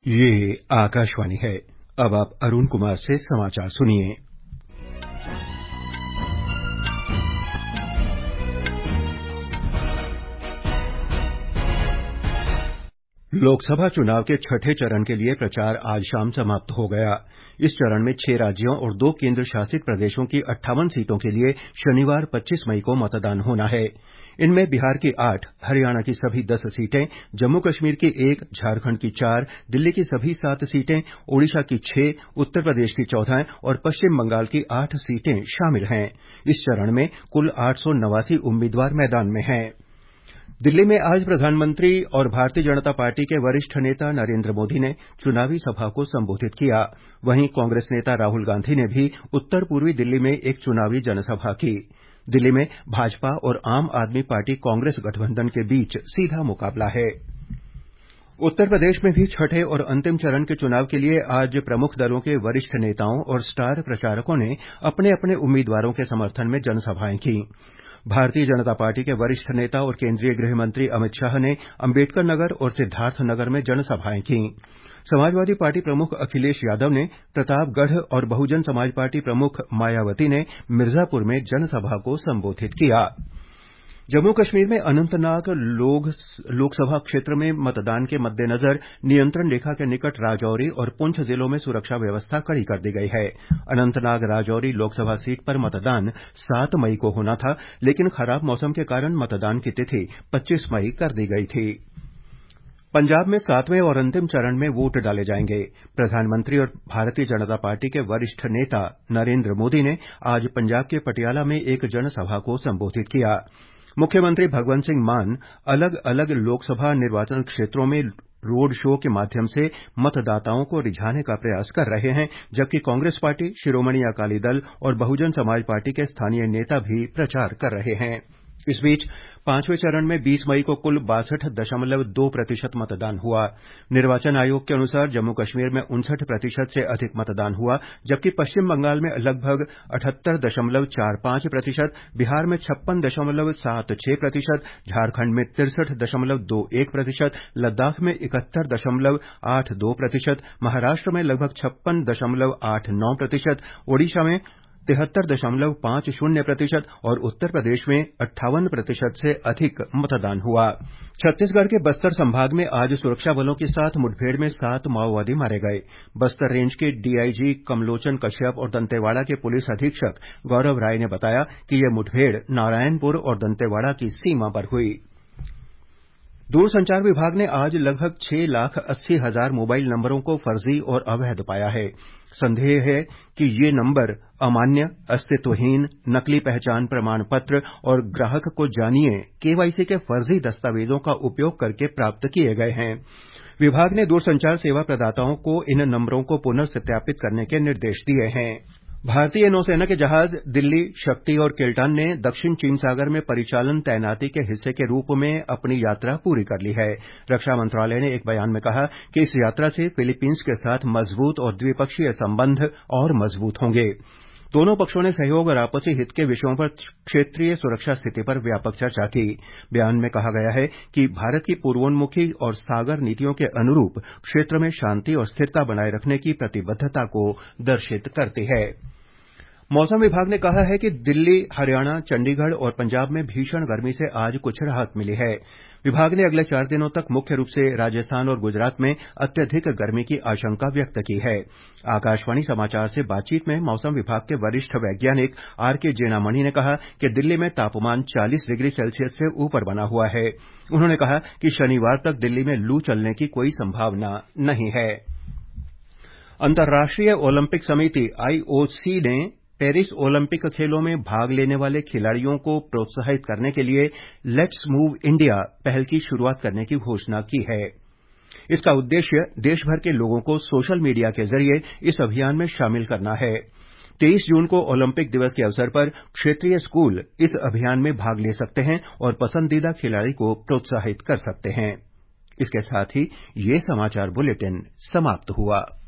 ये आकाशवाणी है। अब आप अरुण कुमार से समाचार सुनिए। लोकसभा चुनाव के छठे चरण के लिए प्रचार आज शाम समाप्त हो गया। इस चरण में 6 राज्यों और 2 केंद्र शासित प्रदेशों की 58 सीटों के लिए शनिवार 25 मई को मतदान होना है। इनमें बिहार की 8, हरियाणा की सभी 10 सीटें, जम्मू कश्मीर की 1, झारखंड की 4, दिल्ली की सभी 7 सीटें, ओडिशा की 6, उत्तर प्रदेश की 14 और पश्चिम बंगाल की 8 सीटें शामिल हैं। इस चरण में कुल 889 उम्मीदवार मैदान में हैं। दिल्ली में आज प्रधानमंत्री और भारतीय जनता पार्टी के वरिष्ठ नेता नरेंद्र मोदी ने चुनावी सभा को संबोधित किया। वहीं कांग्रेस नेता राहुल गांधी ने भी उत्तर पूर्वी दिल्ली में एक चुनावी जनसभा की। दिल्ली में भाजपा और आम आदमी पार्टी कांग्रेस गठबंधन के बीच सीधा मुकाबला है। उत्तर प्रदेश में भी छठे और अंतिम चरण के चुनाव के लिए आज प्रमुख दलों के वरिष्ठ नेताओं और स्टार प्रचारकों ने अपने अपने उम्मीदवारों के समर्थन में जनसभाएं की। भारतीय जनता पार्टी के वरिष्ठ नेता और केंद्रीय गृह मंत्री अमित शाह ने अंबेडकर नगर और सिद्धार्थनगर में जनसभाएं की। समाजवादी पार्टी प्रमुख अखिलेश यादव ने प्रतापगढ़ और बहुजन समाज पार्टी प्रमुख मायावती ने मिर्जापुर में जनसभा को संबोधित किया। जम्मू कश्मीर में अनंतनाग लोकसभा क्षेत्र में मतदान के मद्देनजर नियंत्रण रेखा के निकट राजौरी और पुंछ जिलों में सुरक्षा व्यवस्था कड़ी कर दी गई है। अनंतनाग राजौरी लोकसभा सीट पर मतदान 7 मई को होना था, लेकिन खराब मौसम के कारण मतदान की तिथि 25 मई कर दी गई थी। पंजाब में 7वें और अंतिम चरण में वोट डाले जाएंगे। प्रधानमंत्री और भारतीय जनता पार्टी के वरिष्ठ नेता नरेंद्र मोदी ने आज पंजाब के पटियाला में एक जनसभा को संबोधित किया। मुख्यमंत्री भगवंत सिंह मान अलग अलग लोकसभा निर्वाचन क्षेत्रों में रोड शो के माध्यम से मतदाताओं को रिझाने का प्रयास कर रहे हैं, जबकि कांग्रेस पार्टी, शिरोमणि अकाली दल और बहुजन समाज पार्टी के स्थानीय नेता भी प्रचार कर रहे हैं। इस बीच 5वें चरण में 20 मई को कुल 62.2% मतदान हुआ। निर्वाचन आयोग के अनुसार जम्मू कश्मीर में 59% से अधिक मतदान हुआ, जबकि पश्चिम बंगाल में लगभग 78.45%, बिहार में 56.76%, झारखंड में 63.21%, लद्दाख में 71.82%, महाराष्ट्र में लगभग 56.89%, ओडिशा में 73.50% और उत्तर प्रदेश में 58% से अधिक मतदान हुआ। छत्तीसगढ़ के बस्तर संभाग में आज सुरक्षा बलों के साथ मुठभेड़ में 7 माओवादी मारे गए। बस्तर रेंज के डीआईजी कमलोचन कश्यप और दंतेवाड़ा के पुलिस अधीक्षक गौरव राय ने बताया कि यह मुठभेड़ नारायणपुर और दंतेवाड़ा की सीमा पर हुई। दूरसंचार विभाग ने आज लगभग 6,80,000 मोबाइल नंबरों को फर्जी और अवैध पाया है। संदेह है कि ये नंबर अमान्य, अस्तित्वहीन, नकली पहचान प्रमाण पत्र और ग्राहक को जानिए केवाईसी के फर्जी दस्तावेजों का उपयोग करके प्राप्त किए गए हैं। विभाग ने दूरसंचार सेवा प्रदाताओं को इन नंबरों को पुनर्सत्यापित करने के निर्देश दिए हैं। भारतीय नौसेना के जहाज दिल्ली, शक्ति और किल्टन ने दक्षिण चीन सागर में परिचालन तैनाती के हिस्से के रूप में अपनी यात्रा पूरी कर ली है। रक्षा मंत्रालय ने एक बयान में कहा कि इस यात्रा से फिलीपींस के साथ मजबूत और द्विपक्षीय संबंध और मजबूत होंगे। दोनों पक्षों ने सहयोग और आपसी हित के विषयों पर क्षेत्रीय सुरक्षा स्थिति पर व्यापक चर्चा की। बयान में कहा गया है कि भारत की पूर्वोन्मुखी और सागर नीतियों के अनुरूप क्षेत्र में शांति और स्थिरता बनाए रखने की प्रतिबद्धता को दर्शित करती है। मौसम विभाग ने कहा है कि दिल्ली, हरियाणा, चंडीगढ़ और पंजाब में भीषण गर्मी से आज कुछ राहत मिली है। विभाग ने अगले 4 दिनों तक मुख्य रूप से राजस्थान और गुजरात में अत्यधिक गर्मी की आशंका व्यक्त की है। आकाशवाणी समाचार से बातचीत में मौसम विभाग के वरिष्ठ वैज्ञानिक आरके जेनामणि ने कहा कि दिल्ली में तापमान 40 डिग्री सेल्सियस से ऊपर बना हुआ है। उन्होंने कहा कि शनिवार तक दिल्ली में लू चलने की कोई संभावना नहीं है। अंतर्राष्ट्रीय ओलंपिक समिति आईओसी ने पेरिस ओलंपिक खेलों में भाग लेने वाले खिलाड़ियों को प्रोत्साहित करने के लिए लेट्स मूव इंडिया पहल की शुरुआत करने की घोषणा की है। इसका उद्देश्य देश भर के लोगों को सोशल मीडिया के जरिए इस अभियान में शामिल करना है। 23 जून को ओलंपिक दिवस के अवसर पर क्षेत्रीय स्कूल इस अभियान में भाग ले सकते हैं और पसंदीदा खिलाड़ी को प्रोत्साहित कर सकते हैं। इसके साथ ही ये समाचार बुलेटिन समाप्त हुआ।